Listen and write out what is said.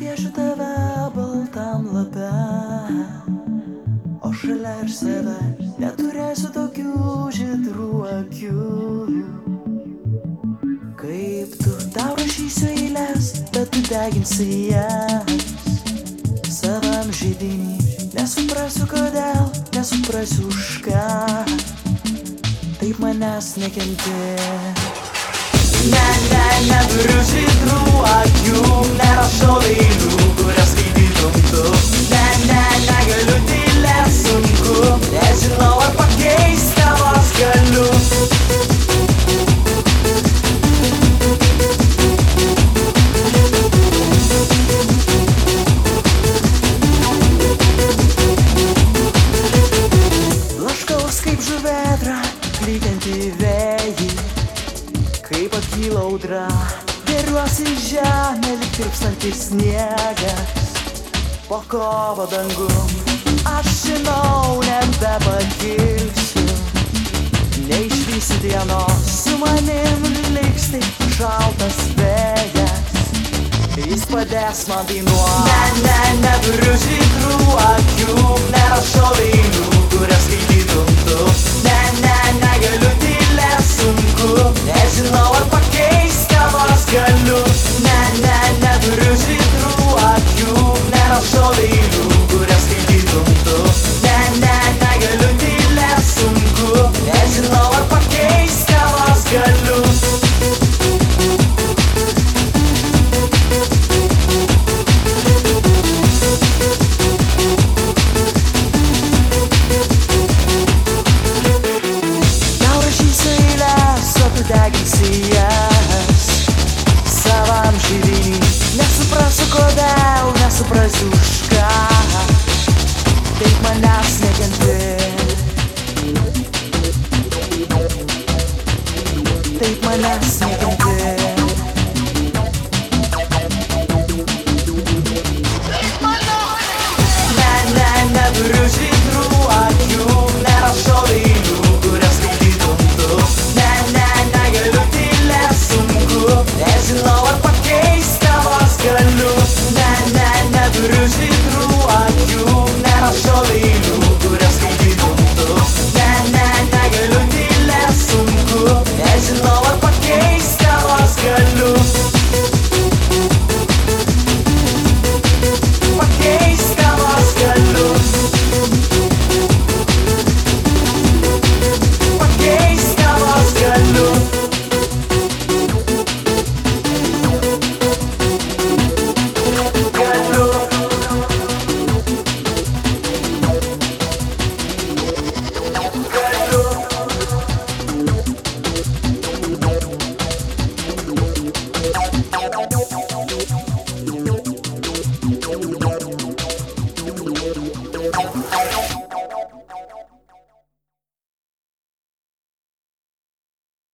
Nupiešiu tave baltam lape, o šalia ir save neturėsiu tokių žydrų akių. Kaip tu, tau rašysiu eilės, bet tu deginsi jas savam židinį. Nesuprasiu kodėl, nesuprasiu už ką taip manęs nekenti. Neturiu žydrų akių, nerašau eilių, kurias skaitytum tu. Negaliu tylėt sunku, nežinau ar pakeist ką nors galiu. Blaškaus kaip žuvėdra, klykianti vėjai, kaip atkyla audra, dėriuosi į žemę, lyg tirpstantis sniegas po kovo dangum. Aš žinau, nebepakilsiu, neišvysiu dienos, su manim liks tik šaltas vėjas, jis padės man dainuot. Neturiu žydrų akių, nerašau eilių, kurias skaitytum tu. Negaliu tylėt sunku, nežinau ar pakeist ką nors galiu.